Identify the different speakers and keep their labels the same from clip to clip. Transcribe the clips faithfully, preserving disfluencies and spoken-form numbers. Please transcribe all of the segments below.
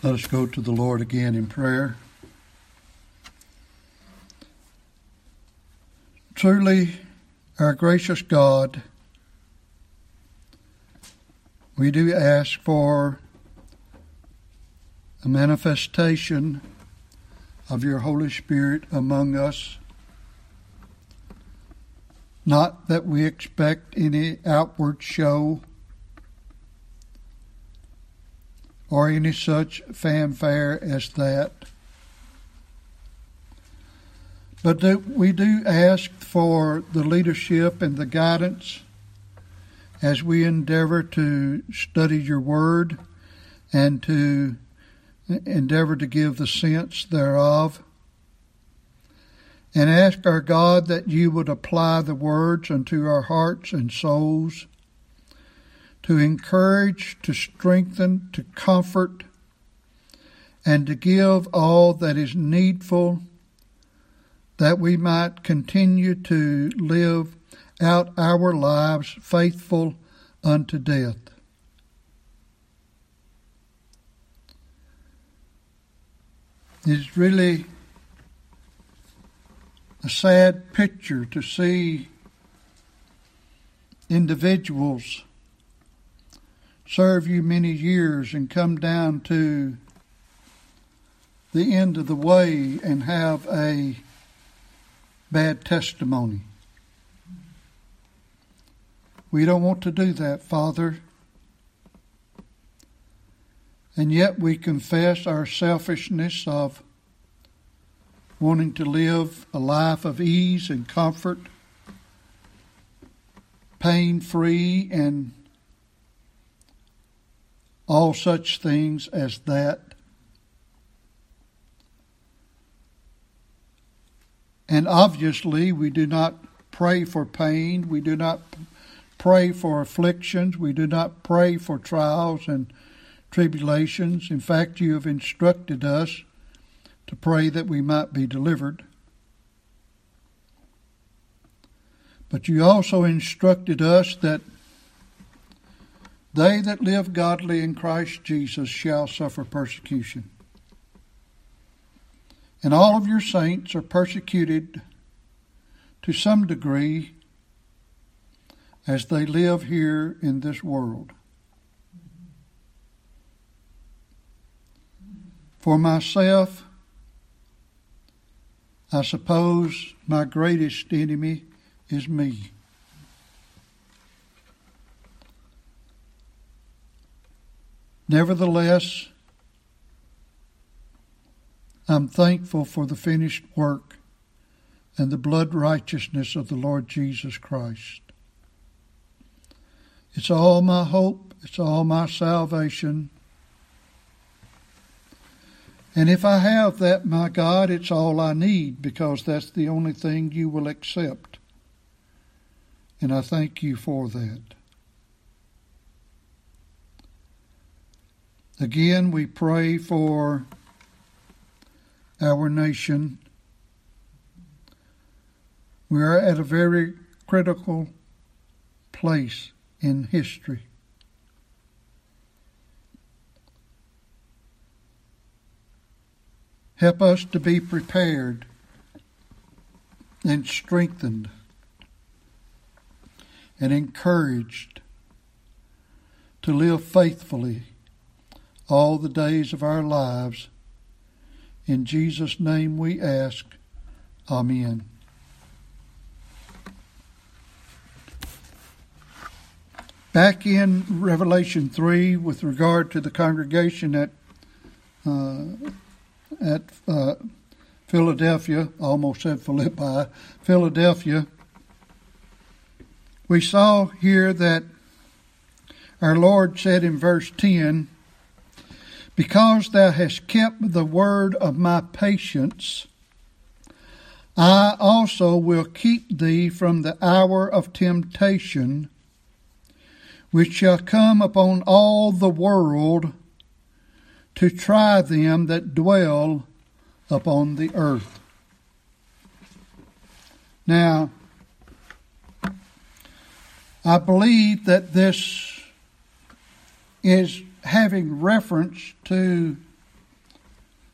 Speaker 1: Let us go to the Lord again in prayer. Truly, our gracious God, we do ask for a manifestation of your Holy Spirit among us. Not that we expect any outward show or any such fanfare as that. But that we do ask for the leadership and the guidance as we endeavor to study your word and to endeavor to give the sense thereof. And ask our God that you would apply the words unto our hearts and souls, to encourage, to strengthen, to comfort, and to give all that is needful, that we might continue to live out our lives faithful unto death. It's really a sad picture to see individuals serve you many years and come down to the end of the way and have a bad testimony. We don't want to do that, Father. And yet we confess our selfishness of wanting to live a life of ease and comfort, pain-free, and all such things as that. And obviously, we do not pray for pain. We do not pray for afflictions. We do not pray for trials and tribulations. In fact, you have instructed us to pray that we might be delivered. But you also instructed us that they that live godly in Christ Jesus shall suffer persecution. And all of your saints are persecuted to some degree as they live here in this world. For myself, I suppose my greatest enemy is me. Nevertheless, I'm thankful for the finished work and the blood righteousness of the Lord Jesus Christ. It's all my hope. It's all my salvation. And if I have that, my God, it's all I need, because that's the only thing you will accept. And I thank you for that. Again, we pray for our nation. We are at a very critical place in history. Help us to be prepared and strengthened and encouraged to live faithfully all the days of our lives. In Jesus' name we ask. Amen. Back in Revelation three, with regard to the congregation at uh, at uh, Philadelphia, I almost said Philippi, Philadelphia, we saw here that our Lord said in verse ten, "Because thou hast kept the word of my patience, I also will keep thee from the hour of temptation, which shall come upon all the world to try them that dwell upon the earth." Now, I believe that this is having reference to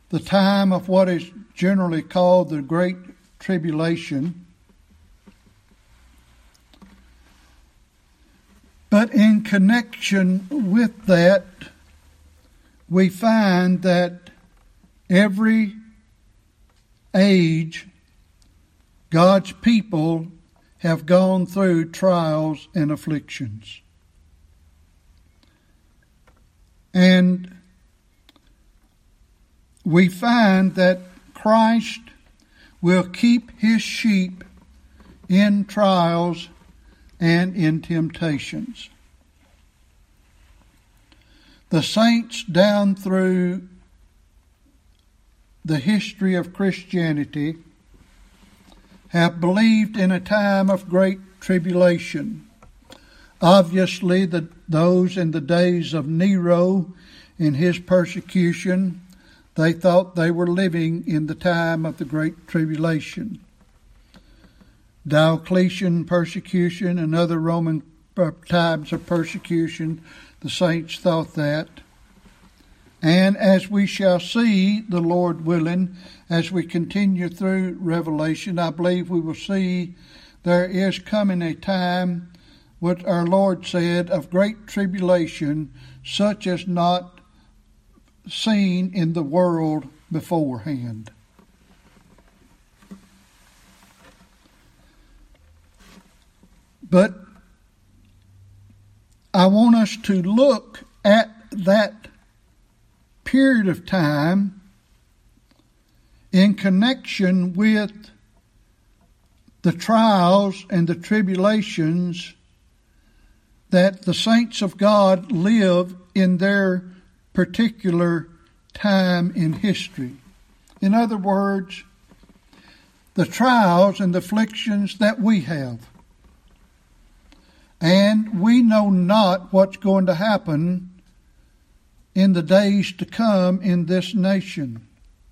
Speaker 1: the time of what is generally called the Great Tribulation. But in connection with that, we find that every age, God's people have gone through trials and afflictions. And we find that Christ will keep his sheep in trials and in temptations. The saints down through the history of Christianity have believed in a time of great tribulation. Obviously, the, those in the days of Nero in his persecution, they thought they were living in the time of the Great Tribulation. Diocletian persecution and other Roman times of persecution, the saints thought that. And as we shall see, the Lord willing, as we continue through Revelation, I believe we will see there is coming a time, what our Lord said, of great tribulation, such as not seen in the world beforehand. But I want us to look at that period of time in connection with the trials and the tribulations that the saints of God live in their particular time in history. In other words, the trials and the afflictions that we have. And we know not what's going to happen in the days to come in this nation.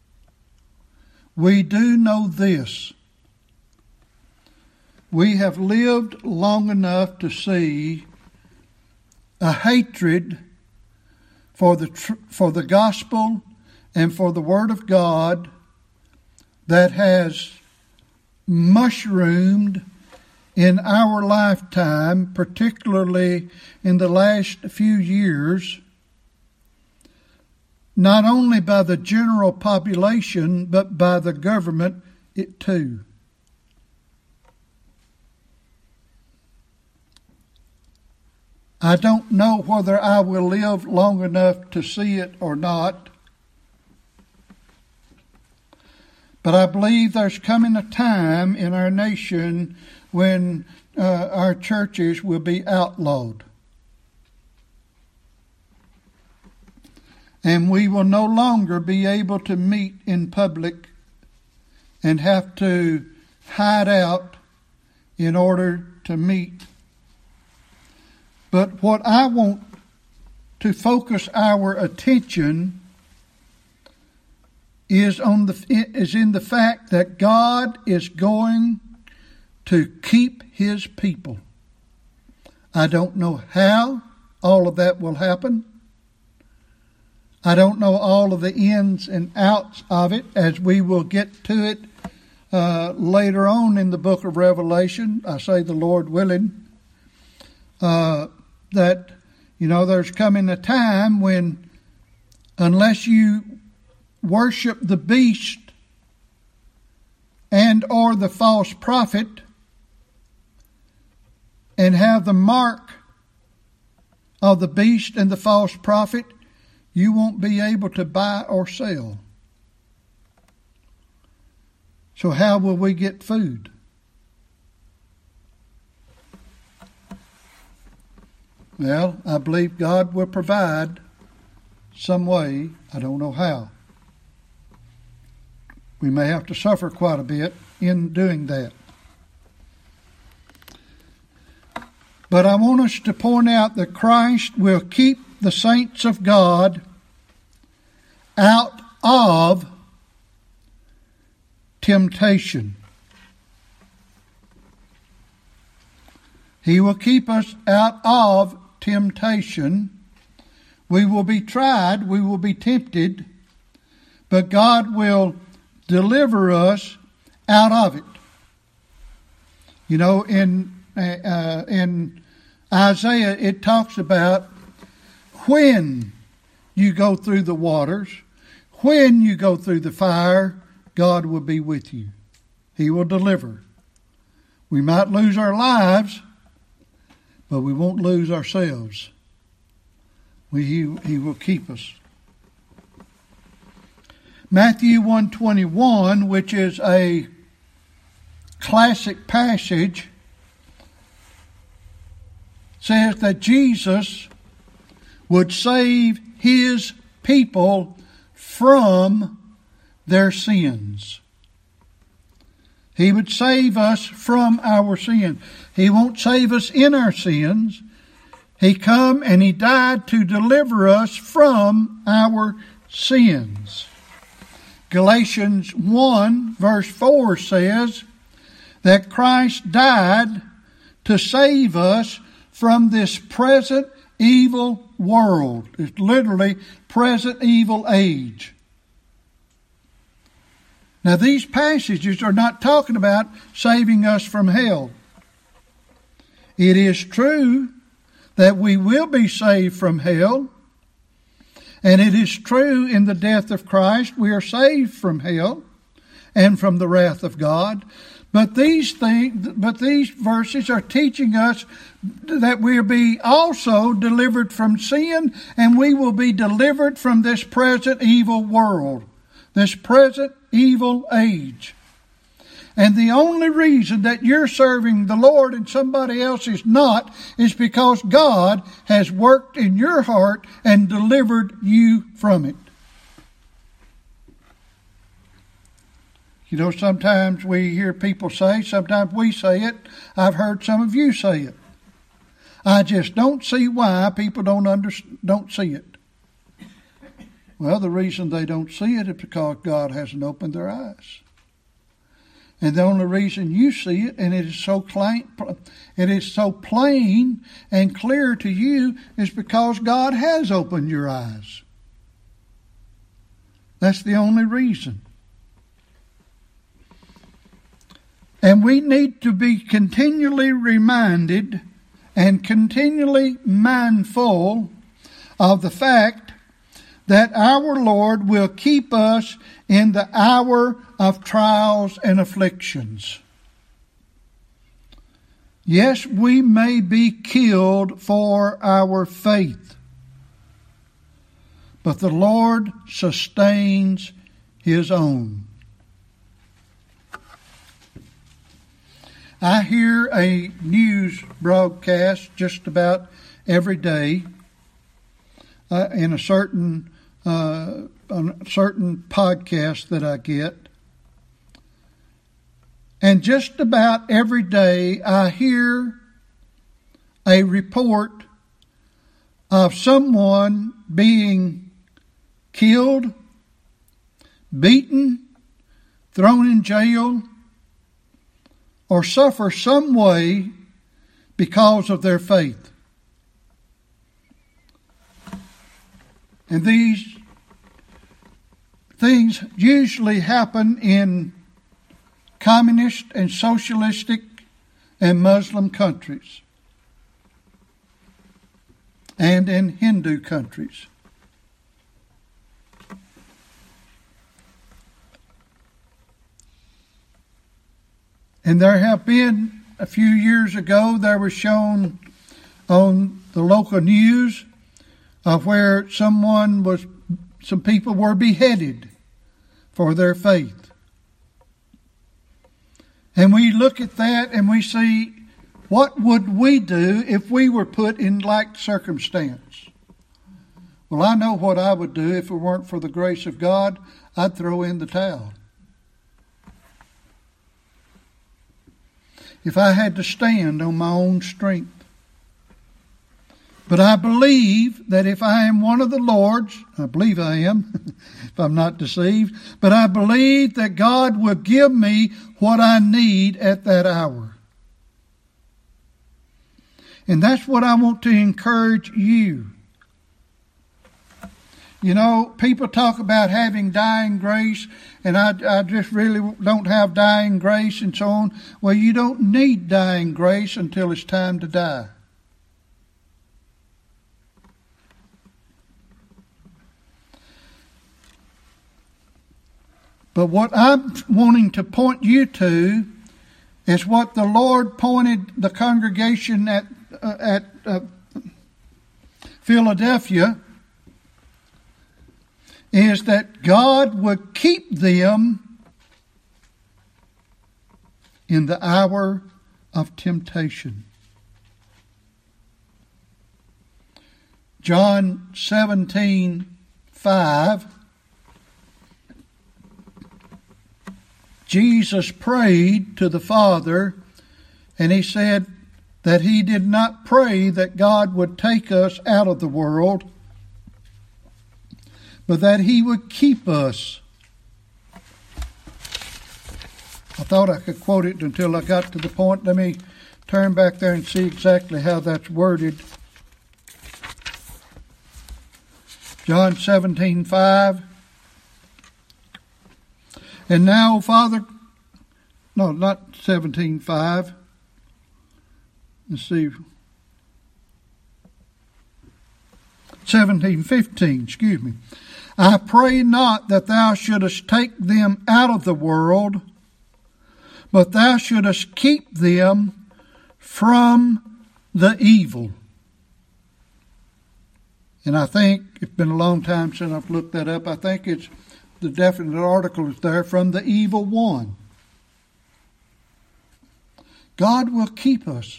Speaker 1: We do know this. We have lived long enough to see a hatred for the tr- for the gospel and for the Word of God that has mushroomed in our lifetime, particularly in the last few years, not only by the general population, but by the government it too. I don't know whether I will live long enough to see it or not, but I believe there's coming a time in our nation when uh, our churches will be outlawed. And we will no longer be able to meet in public and have to hide out in order to meet. But what I want to focus our attention is on the is in the fact that God is going to keep his people. I don't know how all of that will happen. I don't know all of the ins and outs of it, as we will get to it uh, later on in the book of Revelation. I say the Lord willing. Uh, that, you know, there's coming a time when unless you worship the beast and or the false prophet and have the mark of the beast and the false prophet, you won't be able to buy or sell. So how will we get food? Well, I believe God will provide some way. I don't know how. We may have to suffer quite a bit in doing that. But I want us to point out that Christ will keep the saints of God out of temptation. He will keep us out of temptation. We will be tried, we will be tempted, but God will deliver us out of it. You know, in uh, in Isaiah, it talks about when you go through the waters, when you go through the fire, God will be with you. He will deliver. We might lose our lives, but we won't lose ourselves. We, he, he will keep us. Matthew one twenty-one, which is a classic passage, says that Jesus would save his people from their sins. He would save us from our sins. He won't save us in our sins. He come and he died to deliver us from our sins. Galatians one verse four says that Christ died to save us from this present evil world. It's literally present evil age. Now these passages are not talking about saving us from hell. It is true that we will be saved from hell. And it is true in the death of Christ we are saved from hell and from the wrath of God. But these things, but these verses are teaching us that we'll be also delivered from sin, and we will be delivered from this present evil world, this present evil age. And the only reason that you're serving the Lord and somebody else is not is because God has worked in your heart and delivered you from it. You know, sometimes we hear people say, sometimes we say it, I've heard some of you say it. I just don't see why people don't under, don't see it. Well, the reason they don't see it is because God hasn't opened their eyes. And the only reason you see it, and it is so plain, it is so plain and clear to you, is because God has opened your eyes. That's the only reason. And we need to be continually reminded and continually mindful of the fact that our Lord will keep us in the hour of trials and afflictions. Yes, we may be killed for our faith, but the Lord sustains His own. I hear a news broadcast just about every day uh, in a certain uh, a certain podcast that I get. And just about every day I hear a report of someone being killed, beaten, thrown in jail, or suffer some way because of their faith. And these things usually happen in communist and socialistic and Muslim countries, and in Hindu countries. And there have been, a few years ago, there was shown on the local news of where someone was, some people were beheaded for their faith. And we look at that and we see, what would we do if we were put in like circumstance? Well, I know what I would do if it weren't for the grace of God. I'd throw in the towel. If I had to stand on my own strength. But I believe that if I am one of the Lord's, I believe I am, if I'm not deceived, but I believe that God will give me what I need at that hour. And that's what I want to encourage you. You know, people talk about having dying grace, and I, I just really don't have dying grace and so on. Well, you don't need dying grace until it's time to die. But what I'm wanting to point you to is what the Lord pointed the congregation at uh, at uh, Philadelphia, is that God would keep them in the hour of temptation. John seventeen five. Jesus prayed to the Father, and he said that he did not pray that God would take us out of the world, but that he would keep us. I thought I could quote it until I got to the point. Let me turn back there and see exactly how that's worded. John seventeen five. And now, Father, no, not seventeen five. Let's see. seventeen fifteen, excuse me. I pray not that thou shouldest take them out of the world, but thou shouldest keep them from the evil. And I think, it's been a long time since I've looked that up, I think it's the definite article is there, from the evil one. God will keep us.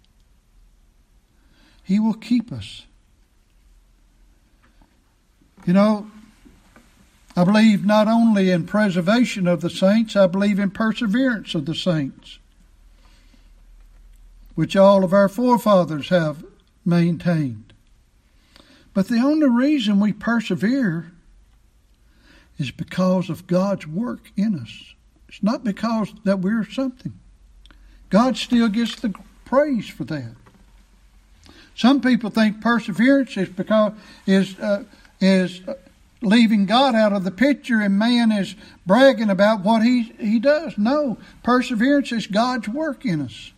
Speaker 1: He will keep us. You know, I believe not only in preservation of the saints, I believe in perseverance of the saints, which all of our forefathers have maintained. But the only reason we persevere is because of God's work in us. It's not because that we're something. God still gets the praise for that. Some people think perseverance is because is uh, is leaving God out of the picture, and man is bragging about what he he does. No, perseverance is God's work in us.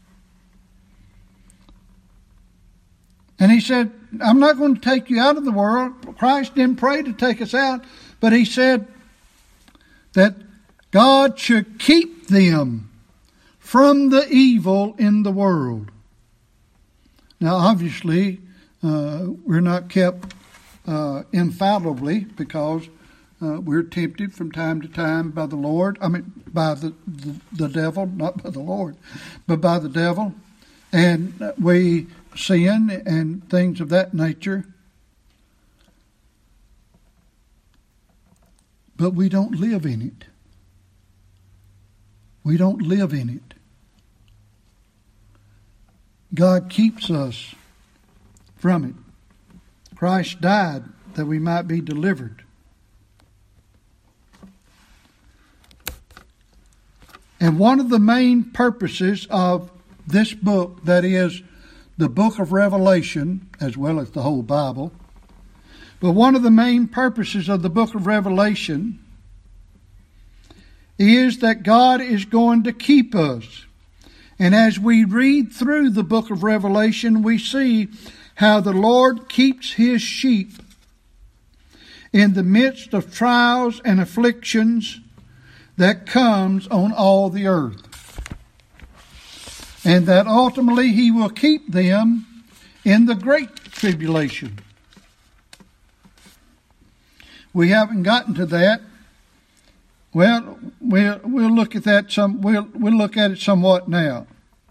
Speaker 1: And he said, I'm not going to take you out of the world. Christ didn't pray to take us out, but he said that God should keep them from the evil in the world. Now, obviously, uh, we're not kept uh, infallibly, because uh, we're tempted from time to time by the Lord. I mean, by the, the, the devil, not by the Lord, but by the devil. And we sin and things of that nature. But we don't live in it. We don't live in it. God keeps us from it. Christ died that we might be delivered. And one of the main purposes of this book, that is the book of Revelation, as well as the whole Bible, but one of the main purposes of the book of Revelation is that God is going to keep us. And as we read through the book of Revelation, we see how the Lord keeps His sheep in the midst of trials and afflictions that comes on all the earth. And that ultimately He will keep them in the great tribulation. We haven't gotten to that. Well, we'll we'll look at that some. We'll we'll look at it somewhat now.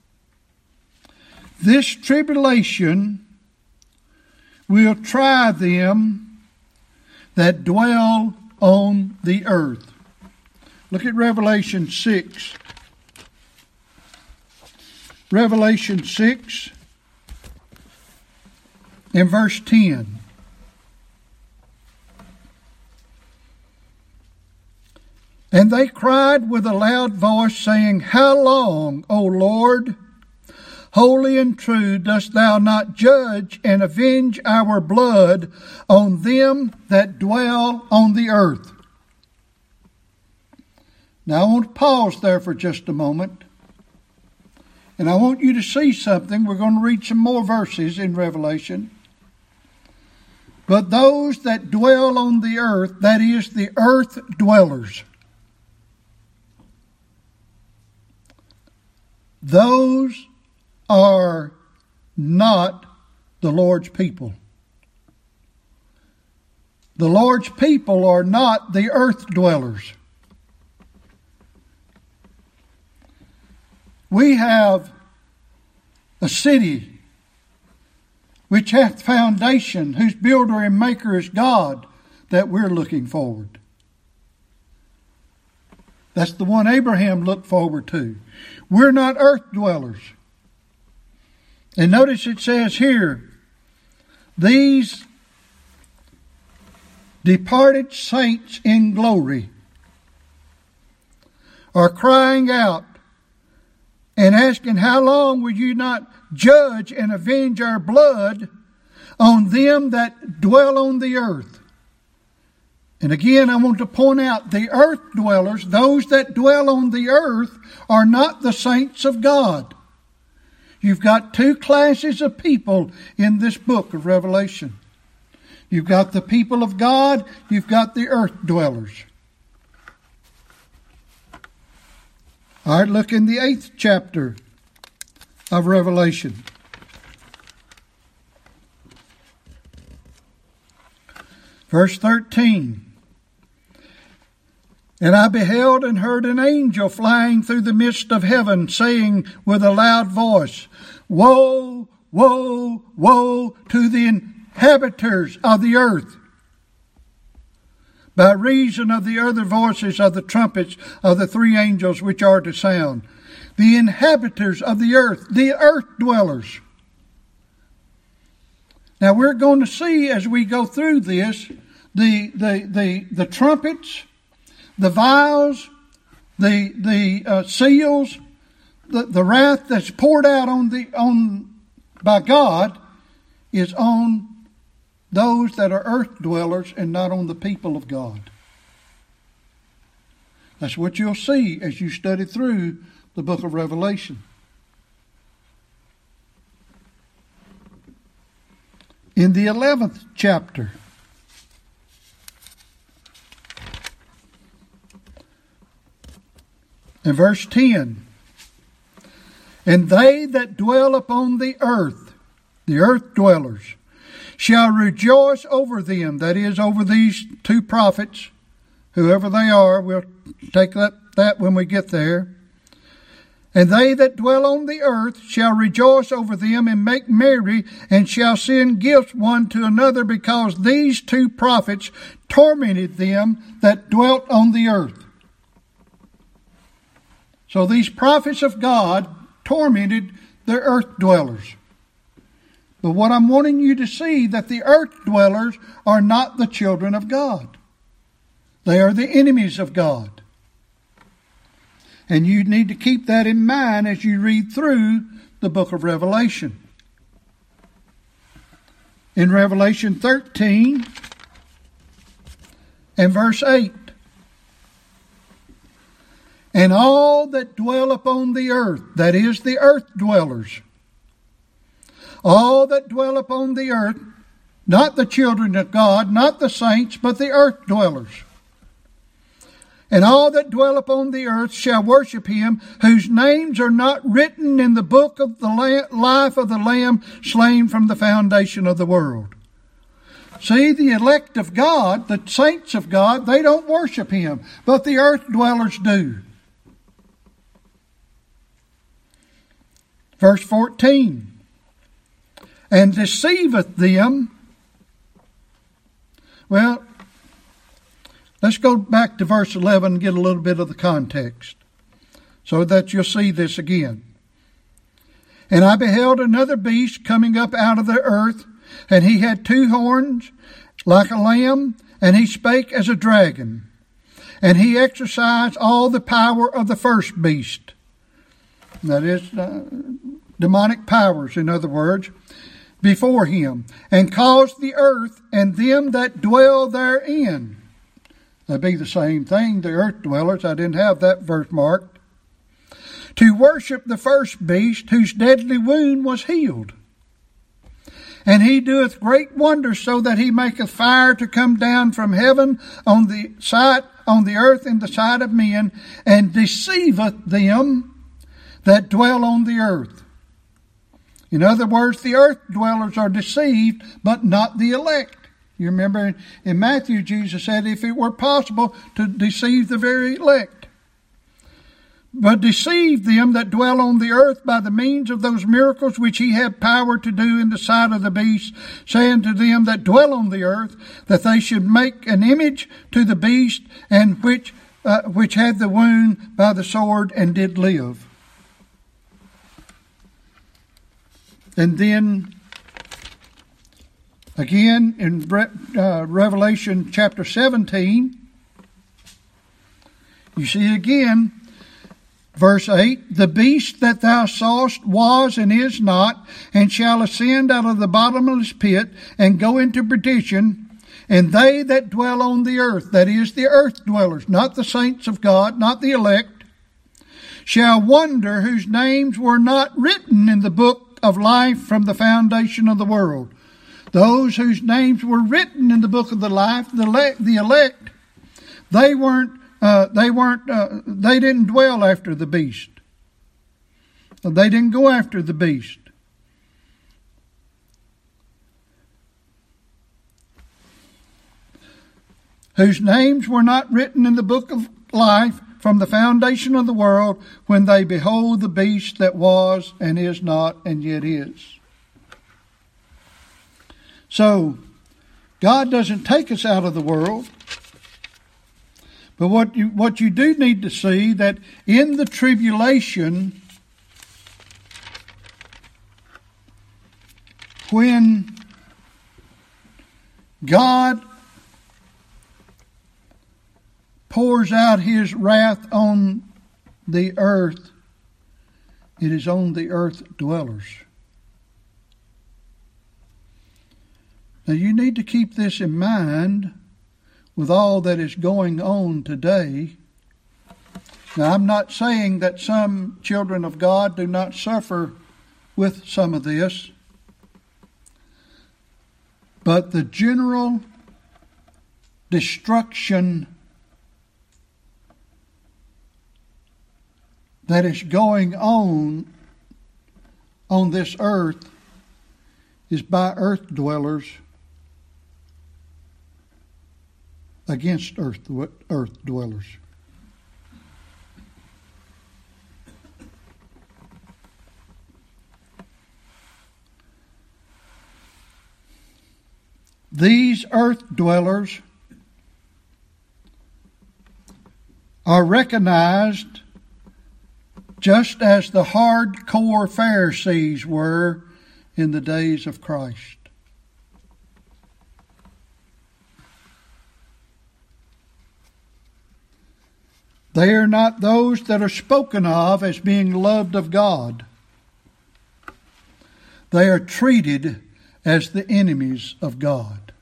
Speaker 1: This tribulation will try them that dwell on the earth. Look at Revelation six. Revelation six in verse ten. And they cried with a loud voice, saying, How long, O Lord? holy and true, dost thou not judge and avenge our blood on them that dwell on the earth? Now I want to pause there for just a moment. And I want you to see something. We're going to read some more verses in Revelation. But those that dwell on the earth, that is, the earth dwellers, those are not the Lord's people. The Lord's people are not the earth dwellers. We have a city which hath foundation, whose builder and maker is God, that we're looking forward. That's the one Abraham looked forward to. We're not earth dwellers. And notice it says here, these departed saints in glory are crying out and asking, how long will you not judge and avenge our blood on them that dwell on the earth? And again, I want to point out, the earth dwellers, those that dwell on the earth, are not the saints of God. You've got two classes of people in this book of Revelation. You've got the people of God, you've got the earth dwellers. All right, look in the eighth chapter of Revelation. Verse thirteen. And I beheld and heard an angel flying through the midst of heaven, saying with a loud voice, Woe, woe, woe to the inhabitants of the earth, by reason of the other voices of the trumpets of the three angels which are to sound. The inhabitants of the earth, the earth dwellers. Now we're going to see as we go through this, the the the, the trumpets, the vials, the the uh, seals, the, the wrath that's poured out on the on by God is on those that are earth dwellers and not on the people of God. That's what you'll see as you study through the book of Revelation. In the eleventh chapter, in verse ten, and they that dwell upon the earth, the earth dwellers, shall rejoice over them, that is, over these two prophets, whoever they are. We'll take that, that when we get there. And they that dwell on the earth shall rejoice over them and make merry, and shall send gifts one to another, because these two prophets tormented them that dwelt on the earth. So these prophets of God tormented the earth dwellers. But what I'm wanting you to see, that the earth dwellers are not the children of God. They are the enemies of God. And you need to keep that in mind as you read through the book of Revelation. In Revelation thirteen and verse eight. And all that dwell upon the earth, that is, the earth dwellers, all that dwell upon the earth, not the children of God, not the saints, but the earth dwellers. And all that dwell upon the earth shall worship him, whose names are not written in the book of the life of the Lamb slain from the foundation of the world. See, the elect of God, the saints of God, they don't worship him, but the earth dwellers do. Verse fourteen. And deceiveth them. Well, let's go back to verse eleven and get a little bit of the context, so that you'll see this again. And I beheld another beast coming up out of the earth, and he had two horns like a lamb, and he spake as a dragon. And he exercised all the power of the first beast. That is, uh, demonic powers, in other words, before him, and caused the earth and them that dwell therein. That'd be the same thing, the earth dwellers. I didn't have that verse marked. To worship the first beast, whose deadly wound was healed. And he doeth great wonders, so that he maketh fire to come down from heaven on the sight, on the earth in the sight of men, and deceiveth them that dwell on the earth. In other words, the earth dwellers are deceived, but not the elect. You remember in Matthew, Jesus said, if it were possible to deceive the very elect. But deceive them that dwell on the earth by the means of those miracles which he had power to do in the sight of the beast, saying to them that dwell on the earth, that they should make an image to the beast, and which uh, which had the wound by the sword and did live. And then again in uh, Revelation chapter seventeen, you see again, verse eight, the beast that thou sawest was and is not, and shall ascend out of the bottomless pit, and go into perdition, and they that dwell on the earth, that is, the earth dwellers, not the saints of God, not the elect, shall wonder whose names were not written in the book of life from the foundation of the world. Those whose names were written in the book of the life, the elect, the elect they weren't Uh, they weren't. Uh, they didn't dwell after the beast. They didn't go after the beast. Whose names were not written in the book of life from the foundation of the world, when they behold the beast that was and is not and yet is. So, God doesn't take us out of the world. But what you, what you do need to see, that in the tribulation, when God pours out his wrath on the earth, it is on the earth dwellers. Now you need to keep this in mind with all that is going on today. Now, I'm not saying that some children of God do not suffer with some of this, but the general destruction that is going on on this earth is by earth dwellers against earth, earth dwellers. These earth dwellers are recognized just as the hardcore Pharisees were in the days of Christ. They are not those that are spoken of as being loved of God. They are treated as the enemies of God.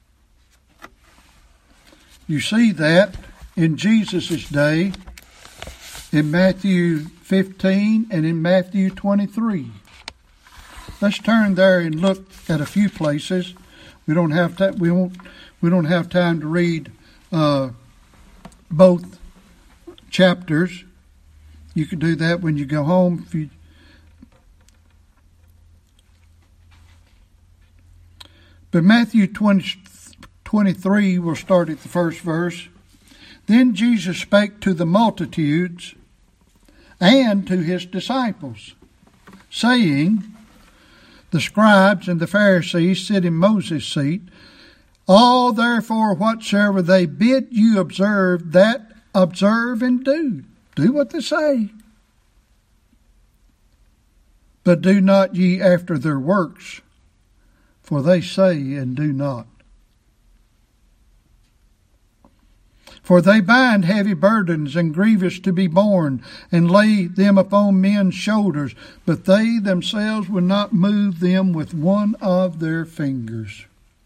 Speaker 1: You see that in Jesus' day, in Matthew fifteen and in Matthew twenty-three. Let's turn there and look at a few places. We don't have to, we won't we don't have time to read uh, both chapters. You can do that when you go home. If you, but Matthew twenty, twenty-three, we'll start at the first verse. Then Jesus spake to the multitudes and to his disciples, saying, the scribes and the Pharisees sit in Moses' seat. All therefore whatsoever they bid you observe, that observe and do. Do what they say. But do not ye after their works, for they say and do not. For they bind heavy burdens and grievous to be borne, and lay them upon men's shoulders, but they themselves will not move them with one of their fingers.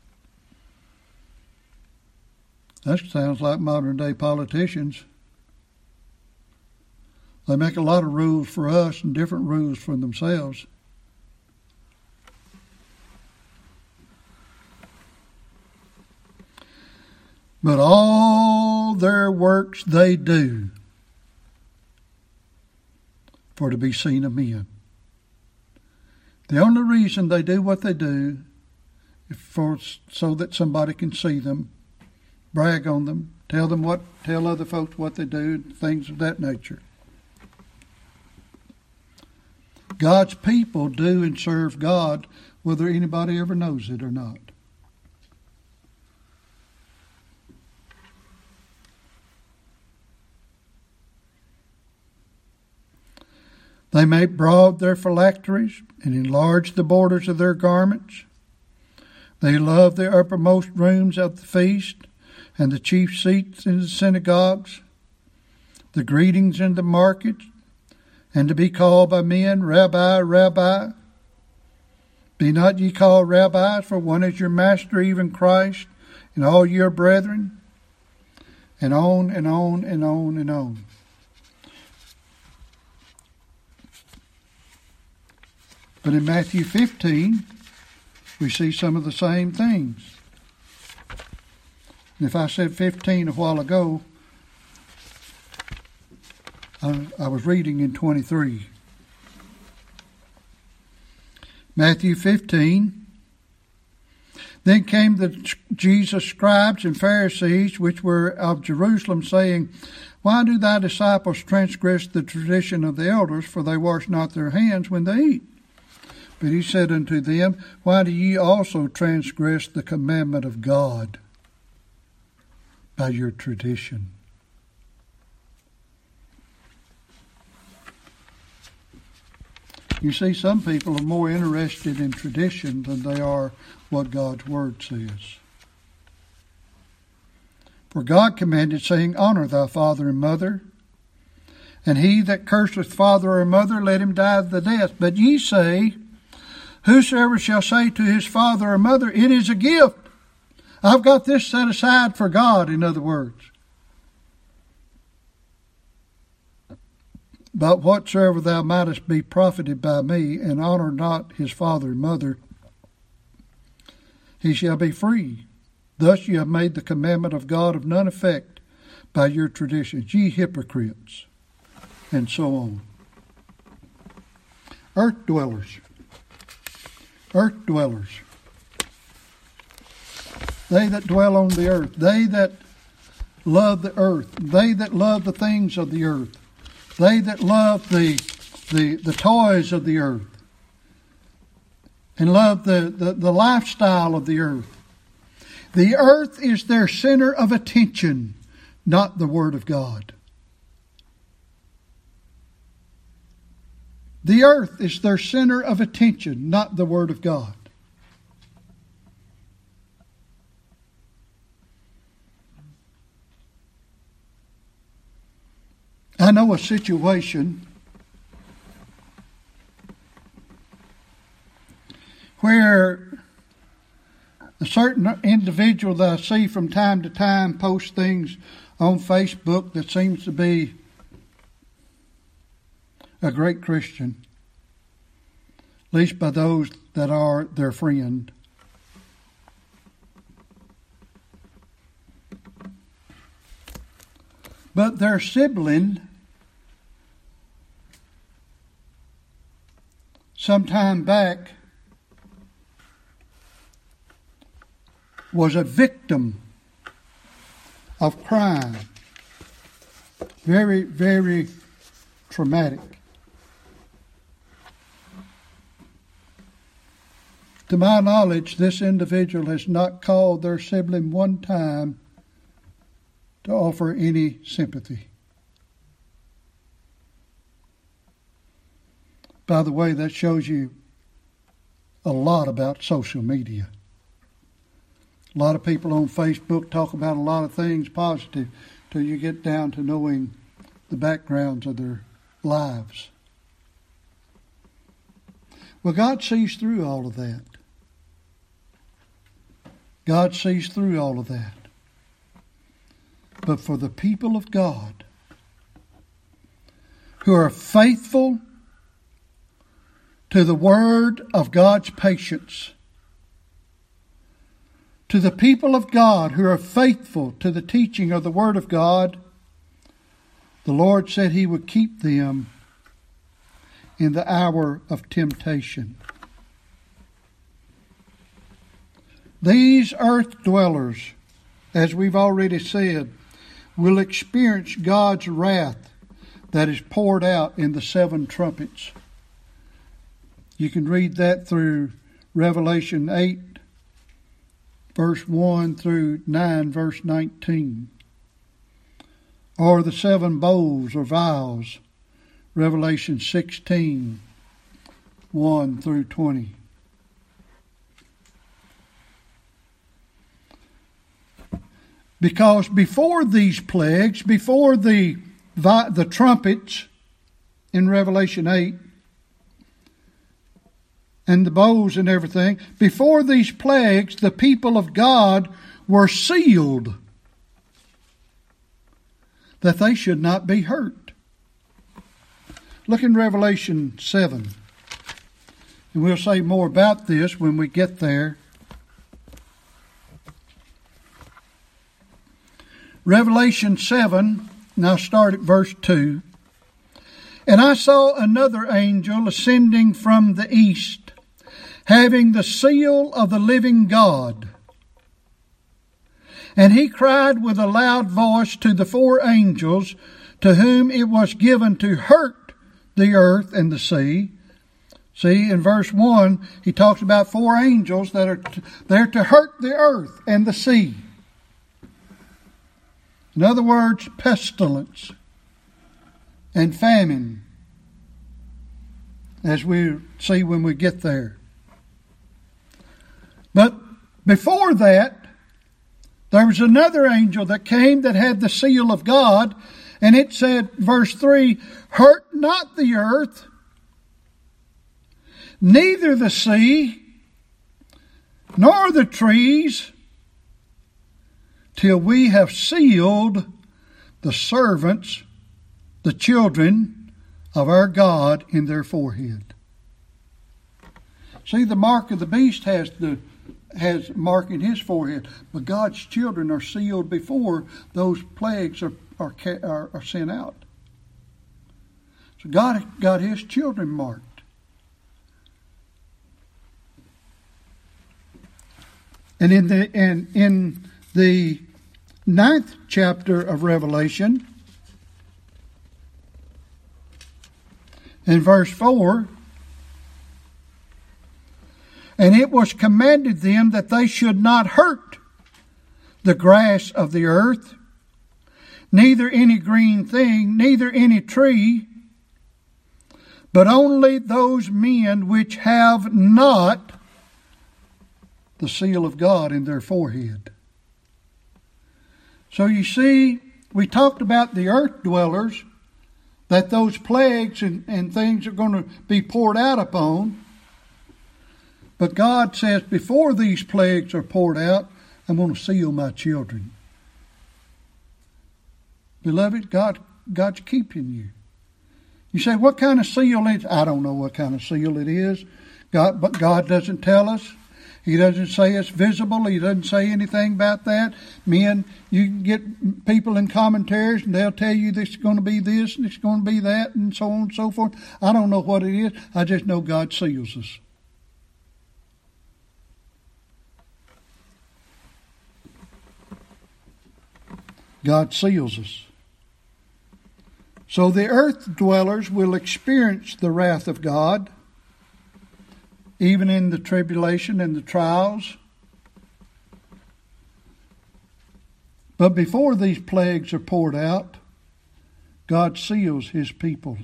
Speaker 1: That sounds like modern day politicians. They make a lot of rules for us and different rules for themselves. But all their works they do for to be seen of men. The only reason they do what they do is for so that somebody can see them, brag on them, tell them what, tell other folks what they do, things of that nature. God's people do and serve God whether anybody ever knows it or not. They make broad their phylacteries and enlarge the borders of their garments. They love the uppermost rooms of the feast and the chief seats in the synagogues, the greetings in the markets, and to be called by men, Rabbi, Rabbi. Be not ye called rabbis, for one is your master, even Christ, and all your brethren. And on and on and on and on. But in Matthew fifteen, we see some of the same things. And if I said fifteen a while ago, I, I was reading in twenty-three. Matthew fifteen. Then came the Jesus scribes and Pharisees, which were of Jerusalem, saying, Why do thy disciples transgress the tradition of the elders? For they wash not their hands when they eat. But he said unto them, Why do ye also transgress the commandment of God by your tradition? You see, some people are more interested in tradition than they are what God's Word says. For God commanded, saying, Honor thy father and mother, and he that curseth father or mother, let him die the death. But ye say, Whosoever shall say to his father or mother, It is a gift. I've got this set aside for God, in other words. But whatsoever thou mightest be profited by me, and honor not his father and mother, he shall be free. Thus you have made the commandment of God of none effect by your traditions, ye hypocrites, and so on. Earth dwellers. Earth dwellers. They that dwell on the earth. They that love the earth. They that love the things of the earth. They that love the the, the toys of the earth. And love the, the, the lifestyle of the earth. The earth is their center of attention, not the Word of God. The earth is their center of attention, not the Word of God. I know a situation where a certain individual that I see from time to time posts things on Facebook that seems to be a great Christian, at least by those that are their friend. But their sibling, some time back, was a victim of crime. Very, very traumatic. To my knowledge, this individual has not called their sibling one time to offer any sympathy. By the way, that shows you a lot about social media. A lot of people on Facebook talk about a lot of things positive till you get down to knowing the backgrounds of their lives. Well, God sees through all of that. God sees through all of that. But for the people of God who are faithful to the word of God's patience, to the people of God who are faithful to the teaching of the word of God, the Lord said He would keep them in the hour of temptation. These earth dwellers, as we've already said, will experience God's wrath that is poured out in the seven trumpets. You can read that through Revelation eight, verse one through nine, verse nineteen. Or the seven bowls or vials, Revelation sixteen, one through twenty. Because before these plagues, before the, the trumpets in Revelation eight, and the bowls and everything, before these plagues, the people of God were sealed that they should not be hurt. Look in Revelation seven. And we'll say more about this when we get there. Revelation seven, now start at verse two. And I saw another angel ascending from the east, having the seal of the living God. And he cried with a loud voice to the four angels to whom it was given to hurt the earth and the sea. See, in verse one, he talks about four angels that are t- there to hurt the earth and the sea. In other words, pestilence and famine, as we see when we get there. But before that, there was another angel that came that had the seal of God, and it said, verse three, hurt not the earth, neither the sea, nor the trees, till we have sealed the servants, the children of our God, in their forehead. See, the mark of the beast has the has mark in his forehead, but God's children are sealed before those plagues are are, are, are sent out. So God got His children marked. And in the and in the ninth chapter of Revelation, in verse four, and it was commanded them that they should not hurt the grass of the earth, neither any green thing, neither any tree, but only those men which have not the seal of God in their forehead. So you see, we talked about the earth dwellers, that those plagues and, and things are going to be poured out upon. But God says, before these plagues are poured out, I'm going to seal my children. Beloved, God, God's keeping you. You say, what kind of seal is it? I don't know what kind of seal it is. God, but God doesn't tell us. He doesn't say it's visible. He doesn't say anything about that. Men, you can get people in commentaries and they'll tell you this is going to be this and it's going to be that and so on and so forth. I don't know what it is. I just know God seals us. God seals us. So the earth dwellers will experience the wrath of God, even in the tribulation and the trials. But before these plagues are poured out, God seals His people.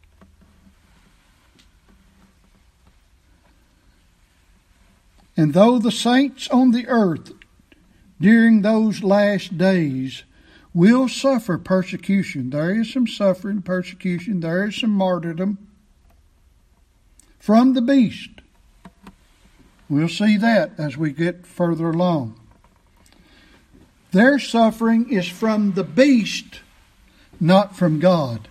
Speaker 1: And though the saints on the earth during those last days will suffer persecution. There is some suffering, persecution. There is some martyrdom from the beast. We'll see that as we get further along. Their suffering is from the beast, not from God.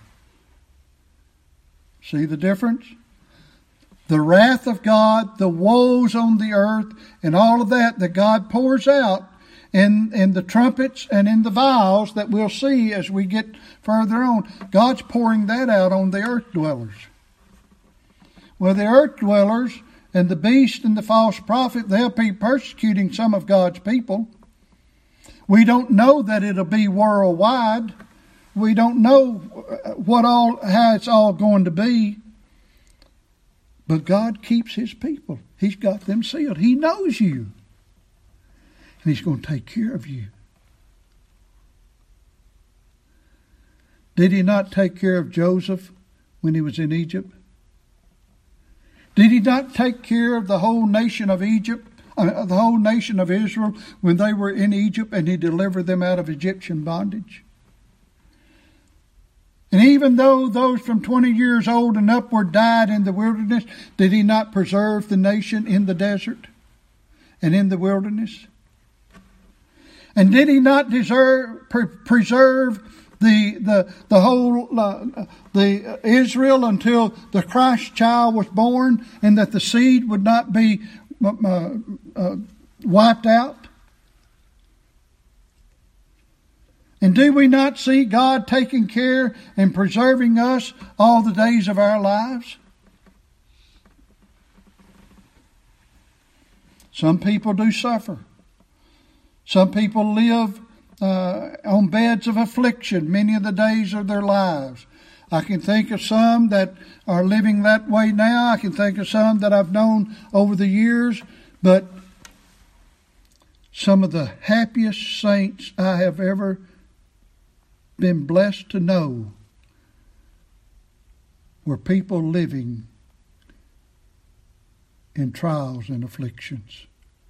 Speaker 1: See the difference? The wrath of God, the woes on the earth, and all of that that God pours out in, in the trumpets and in the vials that we'll see as we get further on. God's pouring that out on the earth dwellers. Well, the earth dwellers and the beast and the false prophet, they'll be persecuting some of God's people. We don't know that it'll be worldwide. We don't know what all how it's all going to be. But God keeps His people. He's got them sealed. He knows you. And He's going to take care of you. Did He not take care of Joseph when he was in Egypt? Did He not take care of the whole nation of Egypt, uh, the whole nation of Israel when they were in Egypt, and He delivered them out of Egyptian bondage? And even though those from twenty years old and upward died in the wilderness, did He not preserve the nation in the desert and in the wilderness? And did He not deserve, pre- preserve the the the whole uh, the Israel until the Christ child was born, and that the seed would not be uh, uh, wiped out? And do we not see God taking care and preserving us all the days of our lives? Some people do suffer. Some people live uh, on beds of affliction many of the days of their lives. I can think of some that are living that way now. I can think of some that I've known over the years. But some of the happiest saints I have ever been blessed to know were people living in trials and afflictions.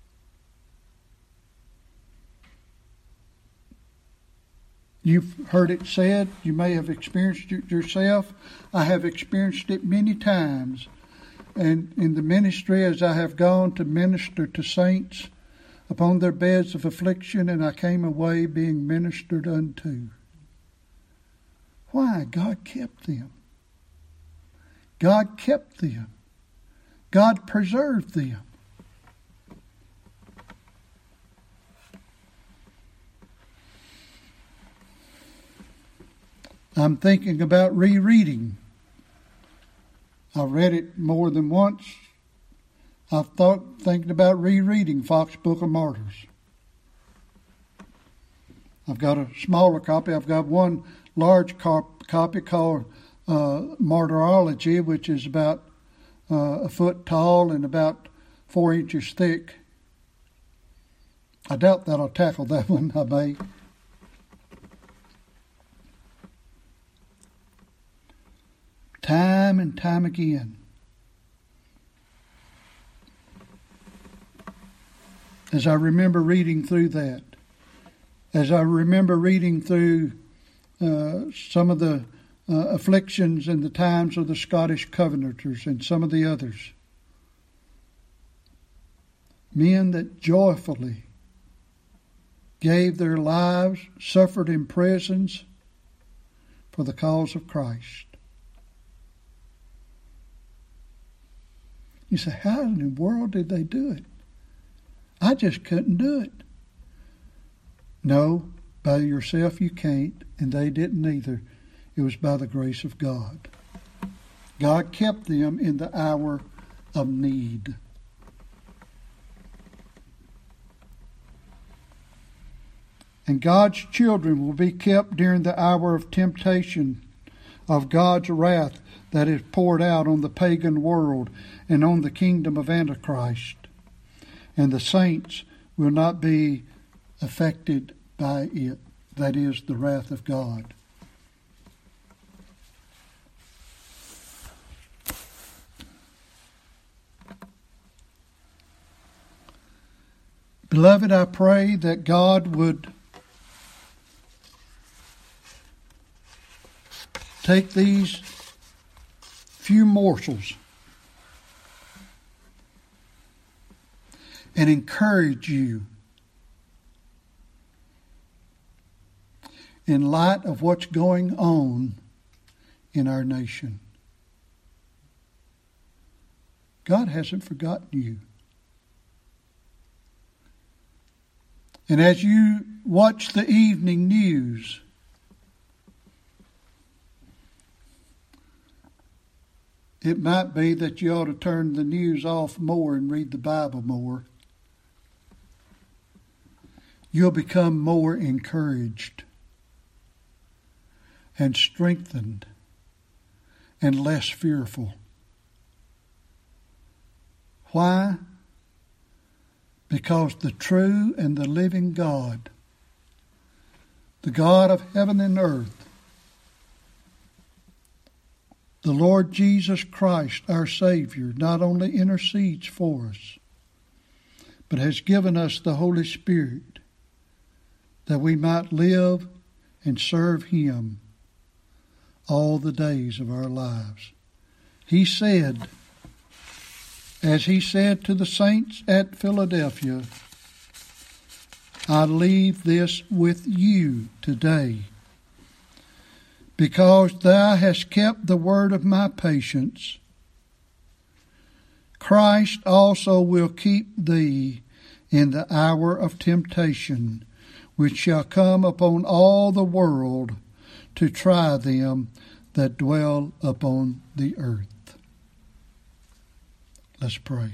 Speaker 1: You've heard it said, you may have experienced it yourself. I have experienced it many times. And in the ministry, as I have gone to minister to saints upon their beds of affliction, and I came away being ministered unto. Why? God kept them. God kept them. God preserved them. I'm thinking about rereading. I've read it more than once. I've thought, thinking about rereading Fox Book of Martyrs. I've got a smaller copy. I've got one large cop, copy called uh, Martyrology, which is about uh, a foot tall and about four inches thick. I doubt that I'll tackle that one, I may. Time and time again, as I remember reading through that, as I remember reading through uh, some of the uh, afflictions and the times of the Scottish Covenanters and some of the others, men that joyfully gave their lives, suffered in prisons for the cause of Christ. You say, how in the world did they do it? I just couldn't do it. No, by yourself you can't, and they didn't either. It was by the grace of God. God kept them in the hour of need. And God's children will be kept during the hour of temptation, of God's wrath that is poured out on the pagan world and on the kingdom of Antichrist. And the saints will not be affected by it. That is the wrath of God. Beloved, I pray that God would take these few morsels and encourage you in light of what's going on in our nation. God hasn't forgotten you. And as you watch the evening news, it might be that you ought to turn the news off more and read the Bible more. You'll become more encouraged and strengthened and less fearful. Why? Because the true and the living God, the God of heaven and earth, the Lord Jesus Christ, our Savior, not only intercedes for us, but has given us the Holy Spirit that we might live and serve Him all the days of our lives. He said, as He said to the saints at Philadelphia, I leave this with you today, because thou hast kept the word of my patience. Christ also will keep thee in the hour of temptation, which shall come upon all the world to try them that dwell upon the earth. Let's pray.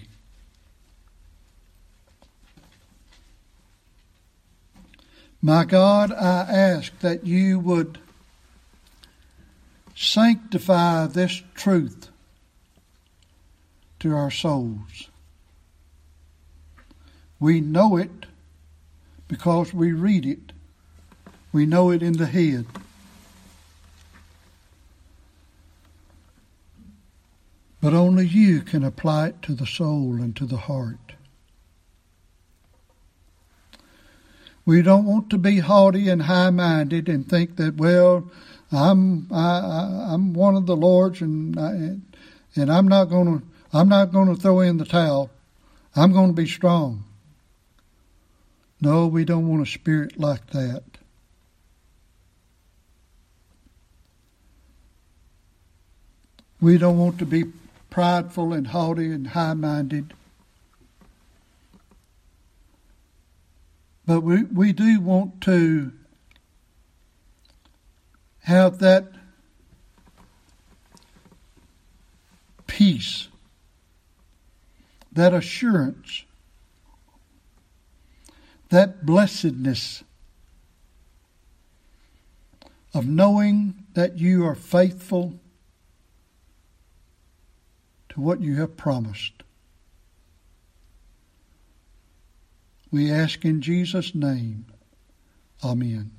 Speaker 1: My God, I ask that you would sanctify this truth to our souls. We know it because we read it. We know it in the head. But only you can apply it to the soul and to the heart. We don't want to be haughty and high-minded and think that, well, I'm I, I, I'm one of the Lord's, and I, and I'm not going to I'm not going to throw in the towel. I'm going to be strong. No, we don't want a spirit like that. We don't want to be prideful and haughty and high-minded. But we, we do want to have that peace, that assurance, that blessedness of knowing that you are faithful to what you have promised. We ask in Jesus' name. Amen.